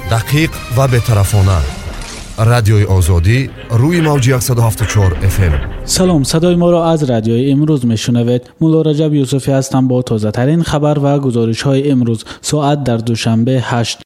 دقیق و بی‌طرفانه. رادیوی آزادی روی موج 174 FM. سلام، صدای ما را از رادیوی امروز میشنوید. مولا رجب یوسفی هستم با تازه ترین خبر و گزارش های امروز. ساعت در دوشنبه 8.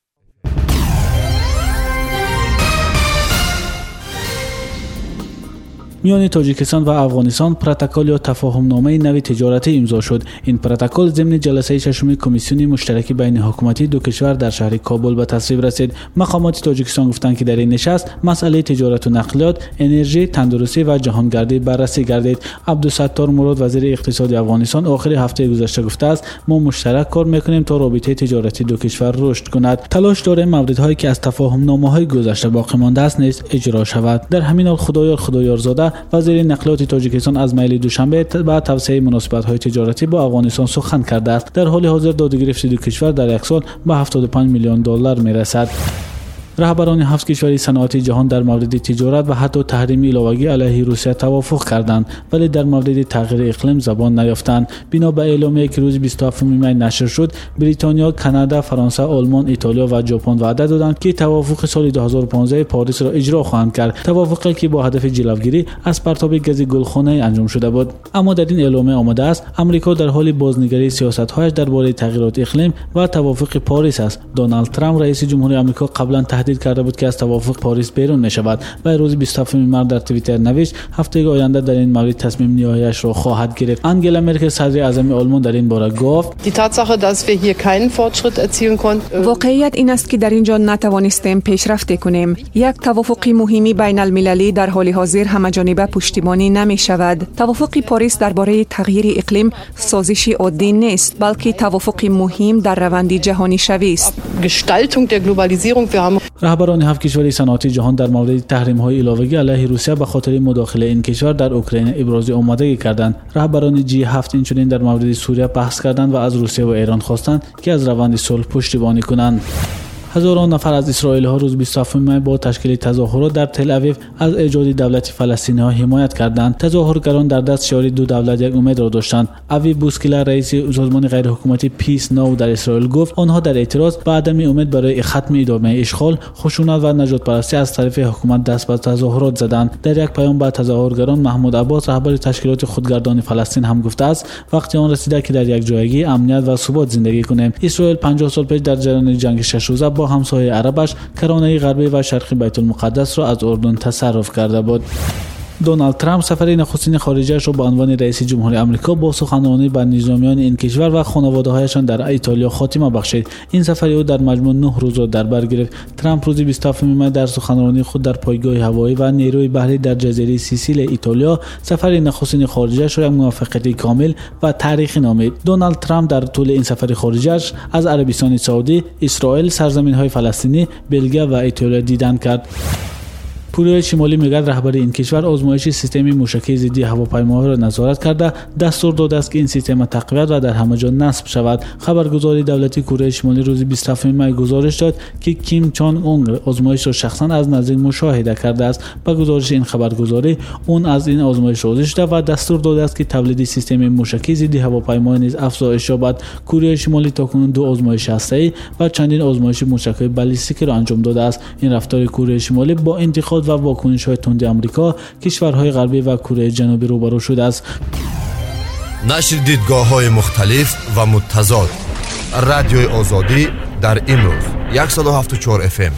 میان تاجیکستان و افغانستان پروتکل یا تفاهم نامه نوی تجارتی امضا شد. این پروتکل ضمن جلسه ششم کمیسیون مشترک بین حکومتی دو کشور در شهر کابل به تصویب رسید. مقامات تاجیکستان گفتند که در این نشست مسئله تجارت و نقلیات، انرژی، تندرستی و جهانگردی بررسی گردید. عبدالستار مراد وزیر اقتصاد افغانستان آخر هفته گذشته گفته است ما مشترک کار میکنیم تا رابطه تجارتی دو کشور رشد کند. تلاش داریم موردهایی که از تفاهم نامه‌های گذشته باقی مانده است نیز اجرا شود. در همین حال خدایارزاده وزیر نقلیات تاجیکستان از میل دوشنبه با توسعه مناسبت‌های تجارتی با افغانستان سخن کرده است. در حال حاضر دادگرفت دو کشور در یک سال به 75 میلیون دلار میرسد. رهبران 7 کشور صنعتی جهان در مورد تجارت و حتی تحریم ایلاوگی علیه روسیه توافق کردند، ولی در مورد تغییر اقلیم زبان نیافتند. بنا به اعلامیه‌ای که روز 27 می نشر شد، بریتانیا، کانادا، فرانسه، آلمان، ایتالیا و ژاپن وعده دادند که توافق سال 2015 پاریس را اجرا خواهند کرد. توافقی که با هدف جلوگیری از پرتاب گاز گلخانه انجام شده بود. اما در این اعلامیه آمده است آمریکا در حال بازنگری سیاست‌هایش درباره تغییرات اقلیم و توافق پاریس است. دونالد ترامپ رئیس جمهوری آمریکا قبلا تهدید کرده بود که از توافق پاریس بیرون می شود و روز 27 مارس در توییتر نوشت هفته آینده در این مورد تصمیم نهاییش را خواهد گرفت. انگلا مرکل صدر اعظم آلمان در این باره گفت واقعیت این است که در اینجا نتوانستیم پیشرفت کنیم. یک توافق مهمی بین المللی در حال حاضر همه‌جانبه پشتیبانی نمی شود. توافق پاریس درباره تغییر اقلیم سازشی عادی نیست، بلکه توافق مهم در روند جهانی شوی است. رهبران 7 کشور صنعتی جهان در مورد تحریم‌های ایلاوگی علیه روسیه به خاطر مداخله این کشور در اوکراین ابراز آمادگی کردند. رهبران G7 اینچنین در مورد سوریه بحث کردند و از روسیه و ایران خواستند که از روند صلح پشتیبانی کنند. هزاران نفر از اسرائیلی ها روز 27 می با تشکیل تظاهرات در تل آویو از ایجاد دولت فلسطینی ها حمایت کردند. تظاهرگران در دست شعار دو دولت یک امید را داشتند. اوی بوسکیلا رئیس سازمان غیر حکومتی پیس ناو در اسرائیل گفت آنها در اعتراض به عدم امید برای ختم ادامه اشغال، خشونت و نجات پرستی از طرف حکومت دست به تظاهرات زدند. در یک پیام به تظاهرگران محمود عباس رهبر تشکیلات خودگردان فلسطین هم گفته است وقتی آن رسیده که در یک جایگی امنیت و ثبات زندگی کنیم. اسرائیل 50 سال پیش در جریان جنگ 6 روزه با همسایه عربش کرانه غربی و شرقی بیت المقدس را از اردن تصرف کرده بود. دونالد ترامپ سفر نخستین خارجیش را به عنوان رئیس جمهوری آمریکا با سخنرانی به نظامیان این کشور و خانواده‌هایشان در ایتالیا خاتمه بخشید. این سفر او در مجموع 9 روز را در بر گرفت. ترامپ روز 27 می در سخنرانی خود در پایگاه هوایی و نیروی بحری در جزیره سیسیل ایتالیا سفر نخستین خارجیش را موفقیت کامل و تاریخی نامید. دونالد ترامپ در طول این سفر خارجیش از عربستان سعودی، اسرائیل، سرزمین‌های فلسطینی، بلژیک و ایتالیا دیدن کرد. کره شمالی میگوید رهبر این کشور آزمایش سیستم موشکی ضد هواپیماها را نظارت کرده دستور داده است که این سیستم تقویت و در همه جا نصب شود. خبرگزاری دولتی کره شمالی روز 27 می گزارش داد که کیم چان اون آزمایش را شخصا از نزدیک مشاهده کرده است. با گزارش این خبرگزاری اون از این آزمایش راضی شده و دستور داده است که تولید سیستم موشکی ضد هواپیما نیز افزایش یابد. کره شمالی تاکنون 2 آزمایش هسته‌ای و چندین آزمایش موشک‌های بالستیک را انجام داده است. این رفتار کره شمالی با انتقاد و واکنش‌های تند آمریکا، کشورهای غربی و کره جنوبی روبرو شده است. نشر دیدگاه‌های مختلف و متضاد. رادیوی آزادی در امروز 174 FM.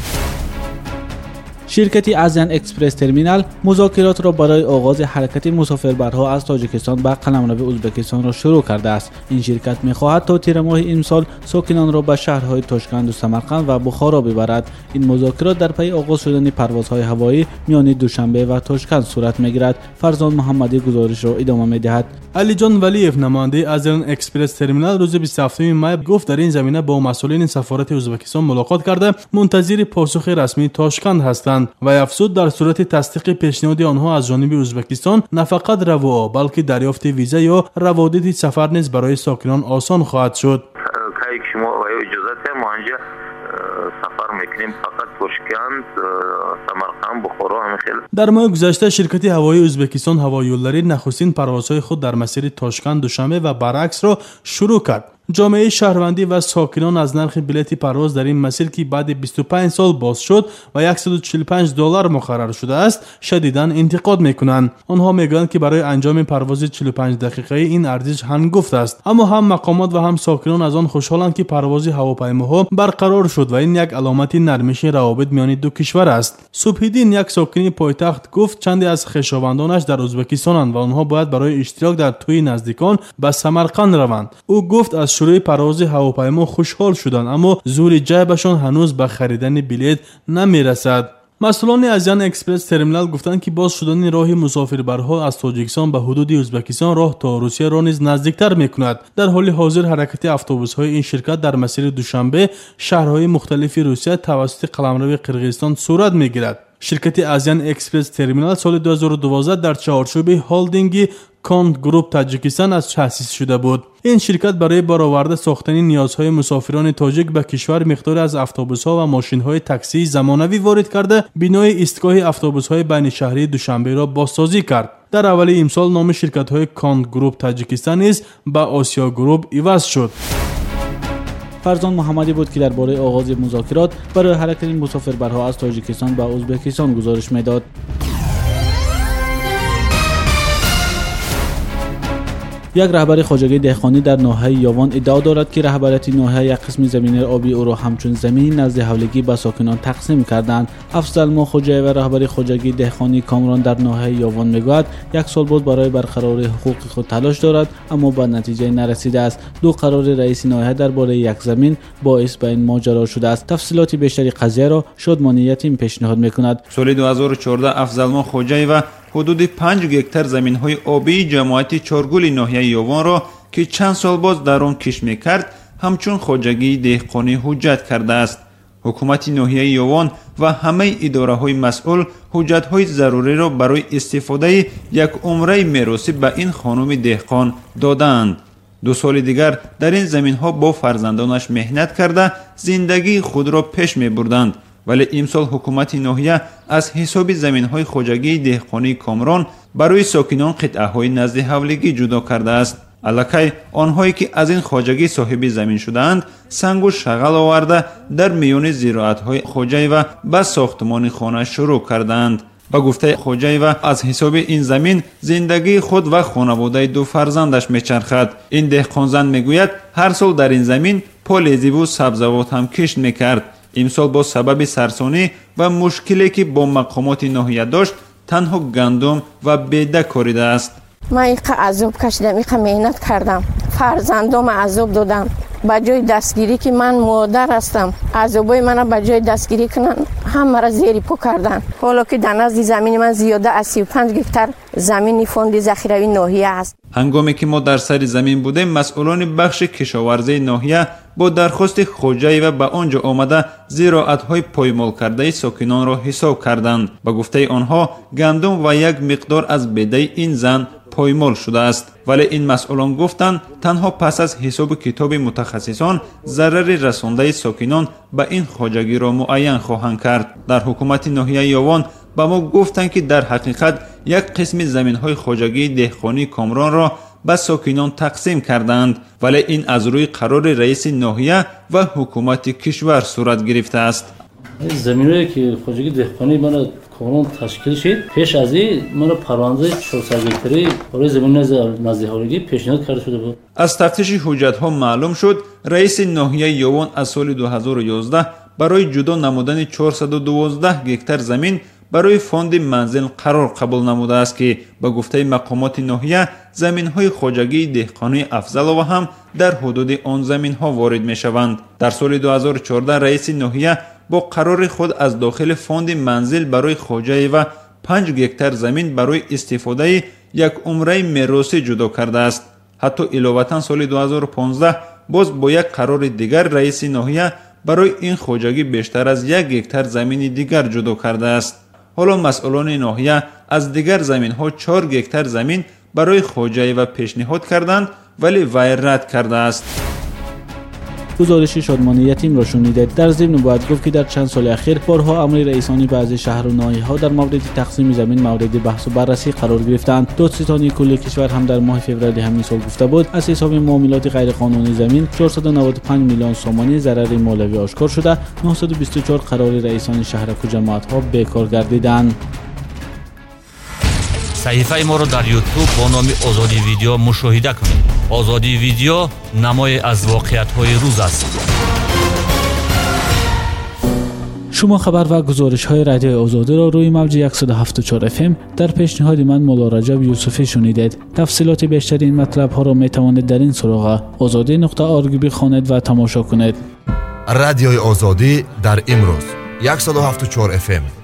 شرکت آزیان اکسپرس ترمینال مذاکرات را برای آغاز حرکت مسافربرها از تاجیکستان به قلمرو ازبکستان را شروع کرده است. این شرکت می‌خواهد تا تیر ماه امسال ساکنان را به شهرهای تاشکند و سمرقند و بخارا ببرد. این مذاکرات در پی آغاز شدن پروازهای هوایی میان دوشنبه و تاشکند صورت می‌گیرد. فرزان محمدی گزارش را ادامه می‌دهد. علی جان ولیف نماینده آزیان اکسپرس ترمینال روز 27 می گفت در این زمینه با مسئولین سفارت ازبکستان ملاقات کرده منتظر پاسخ رسمی تاشکند هستند و افزود در صورت تصدیق پیشنهاد آنها از جانب ازبکستان نه فقط روا بلکه دریافت ویزا یا روادید سفر نیز برای ساکنان آسان خواهد شد. که شما و اجازه ما اینجا سفر میکنیم فقط تاشکند، سمرقند، بخارا همین. در ماه گذشته شرکت هوایی ازبکستان هوایی‌الداری نخستین پروازهای خود در مسیر تاشکند دوشنبه و برعکس را شروع کرد. جامعه شهروندی و ساکنان از نرخ بلیط پرواز در این مسیر که بعد 25 سال باز شد و $145 مقرر شده است شدیداً انتقاد میکنند. آنها میگویند که برای انجام پرواز 45 دقیقه‌ای این ارزش هنگفت است، اما هم مقامات و هم ساکنان از آن خوشحالند که پرواز هواپیماها برقرار شد و این یک علامت نرمش روابط میان دو کشور است. صبحیدین، یک ساکن پایتخت، گفت چندی از خویشاوندانش در ازبکستانند و آنها باید برای اشتراک در توی نزدیکان به سمرقند روند. او گفت از شروع پرواز هواپیما خوشحال شدند، اما زور جیبشان هنوز به خریدن بلیط نمیرسد. مسئولان ازیان اکسپرس ترمینال گفتند که باز شدن راه مسافربرها از تاجیکستان به حدود ازبکستان راه تا روسیه را نیز نزدیکتر میکند. در حال حاضر حرکت اتوبوس‌های این شرکت در مسیر دوشنبه شهرهای مختلف روسیه توسط قلمرو قرقیزستان صورت میگیرد. شرکت ازیان اکسپرس ترمینال سال 2012 در چهارچوب هولدینگ کاند گروپ تاجیکستان از تأسیس شده بود. این شرکت برای برآورده ساختن نیازهای مسافران تاجیک به کشور مقدار از اتوبوس‌ها و ماشین‌های تاکسی زمانوی وارد کرده، بنای ایستگاه اتوبوس‌های بین شهری دوشنبه را بازسازی کرد. در اول امسال نام شرکت‌های کاند گروپ تاجیکستان نیز به آسیا گروپ عوض شد. فرزان محمدی بود که درباره آغاز مذاکرات برای حرکت مسافربرها از تاجیکستان به ازبکستان گزارش میداد. یک رهبر خواجگی دهقانی در ناحیه یاوان ادعا دارد که رهبریت ناحیه یک قسم زمین آبی او را همچون زمین نزد حولگی به ساکنان تقسیم کردند. افضل ما خوجایی و رهبر خواجگی دهقانی کامران در ناحیه یاوان میگوید یک سال بود برای برقراری حقوق خود تلاش دارد، اما به نتیجه نرسیده است. دو قرار رئیس ناحیه درباره یک زمین باعث به این ماجرا شده است. تفصیلات بیشتری قضیه را شادمانی یتیم پیشنهاد میکند. سال 2014 افضل ما خوجایی و حدود 5 گکتار زمین‌های آبی جماعت چارگل ناحیه یاوان را که چند سال باز در آن کش می‌کرد همچون خواجگی دهقانی حجت کرده است. حکومت ناحیه یاوان و همه اداره‌های مسئول حجت‌های ضروری را برای استفاده یک عمره میراثی به این خانم دهقان دادند. 2 سال دیگر در این زمین‌ها با فرزندانش مهنت کرده زندگی خود را پیش می‌بردند. ولی امسال حکومت ناحیه از حساب زمین‌های خواجگی دهقانی کامران برای ساکنان قطعه‌های نزد حولگی جدا کرده است. الکی آنهایی که از این خواجگی صاحب زمین شدند سنگ و شغل آورده در میان زراعت‌های خواجه و به ساختمان خانه شروع کردند. با گفته خواجه و از حساب این زمین زندگی خود و خانواده 2 فرزندش میچرخد. این دهقانزن میگوید هر سال در این زمین پالیزی و سبزوات هم کشت میکرد. امسال با سبب سرسانی و مشکلی که با مقامات ناحیه داشت تنها گندم و بیده کاریده است. من اینقدر عذاب کشیدم، اینقدر مهنت کردم، فرزندام عذاب دادم. به جای دستگیری که من مادر هستم، عذابای من به جای دستگیری کنن همه را زیر پا کردن. حالا که در نزد زمین من زیاده از 35 گکتار زمین فوند ذخیروی ناحیه است. هنگامی که ما در سر زمین بودیم مسئولان بخش کشاورزی ناحیه با درخواست خواجه و به آنجا آمده زراعت‌های پایمال کرده ساکنان را حساب کردند. با گفته آنها گندم و یک مقدار از بیده این زن پایمال شده است، ولی این مسئولان گفتند تنها پس از حساب کتاب متخصصان ضرر رسانده ساکنان به این خواجگی را معین خواهند کرد. در حکومت ناحیه یاوان با ما گفتند که در حقیقت یک قسم زمین‌های خواجگی دهقانی کامران را به ساکنان تقسیم کردند، ولی این از روی قرار رئیس ناحیه و حکومت کشور صورت گرفته است. زمینایی که خواجگی دهقانی من کامران تشکیل شد، پیش از این من پرونده 400 گکتاری برای زمین نزد حولگی پیشنهاد کرده شده بود. از تفتیش حجت‌ها معلوم شد رئیس ناحیه یاوان از سال 2011 برای جدا نمودن 412 گکتار زمین برای فوند منزل قرار قبول نموده است که با گفته مقامات ناحیه زمین‌های خواجگی دهقانی افضل و هم در حدود آن زمین‌ها وارد می‌شوند. در سال 2014 رئیس ناحیه با قرار خود از داخل فوند منزل برای خواجه و 5 گکتار زمین برای استفاده یک عمره میراثی جدا کرده است. حتی علاوه سال 2015 باز با یک قرار دیگر رئیس ناحیه برای این خواجگی بیشتر از 1 گکتار زمین دیگر جدا کرده است. حالا مسئولان ناحیه از دیگر زمین‌ها 4 گکتار زمین برای خواجه و پیشنهاد کردند، ولی وی رد کرده است. گزارش شادمانی یتیم را شنیدید. در ضمن باید گفت که در چند سال اخیر بارها امر رئیسانی بعضی شهر و ناحیه‌ها در مورد تقسیم زمین مورد بحث و بررسی قرار گرفتند. دادستانی کل کشور هم در ماه فوریه همین سال گفته بود از حساب معاملات غیرقانونی زمین 495 میلیون سومانی ضرر مالیوی آشکار شده، 924 قرار رئیسان شهرک و جماعت‌ها بیکار گردیدند. صحیفه ما را در یوتیوب با نام آزادی ویدیو مشاهده کنید. آزادی ویدیو نمای از واقعیت‌های روز است. شما خبر و گزارش‌های رادیو آزادی را روی موج 174 FM در پیشنهاد من مولا رجب یوسفی شنیدید. تفصیلات بیشتر این مطلب‌ها را می‌توانید در این سراغ azadi.org بخوانید و تماشا کنید. رادیو آزادی در امروز 174 FM